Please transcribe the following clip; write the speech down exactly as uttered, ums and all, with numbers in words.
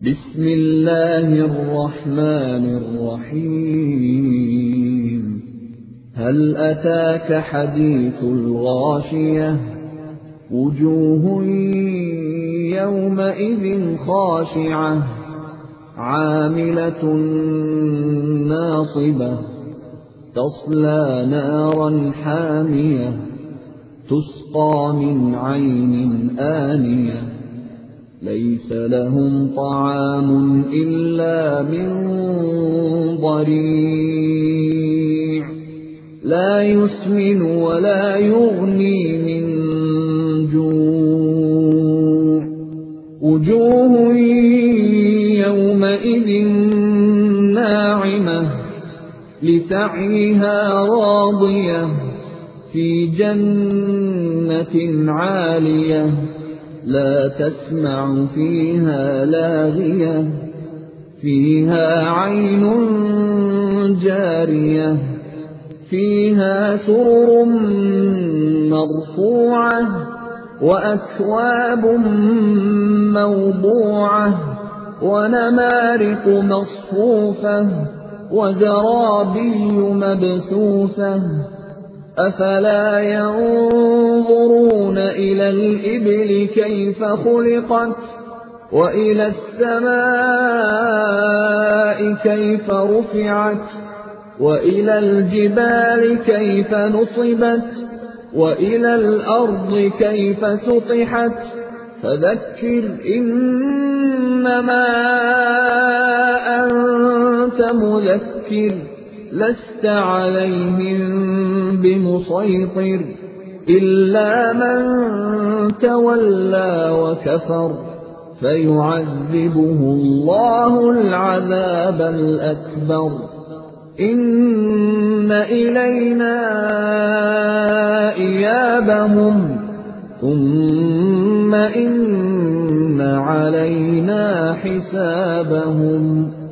بسم الله الرحمن الرحيم هل أتاك حديث الغاشية وجوه يومئذ خاشعة عاملة ناصبة تصلى نارا حامية تسقى من عين آنية ليس لهم طعام إلا من ضريع لا يسمن ولا يغني من جوع وجوه يومئذ ناعمة لسعيها راضية في جنة عالية لا تسمع فيها لاغية فيها عين جارية فيها سرر مرفوعة وأكواب موضوعة ونمارق مصفوفة وزرابي مبثوثة أفلا ينظرون إلى الإبل كيف خلقت وإلى السماء كيف رفعت وإلى الجبال كيف نصبت وإلى الأرض كيف سطحت فذكر إنما أنت مذكر لست عليهم بمسيطر إلا من تولى وكفر فيعذبه الله العذاب الأكبر إن إلينا إيابهم ثم إن علينا حسابهم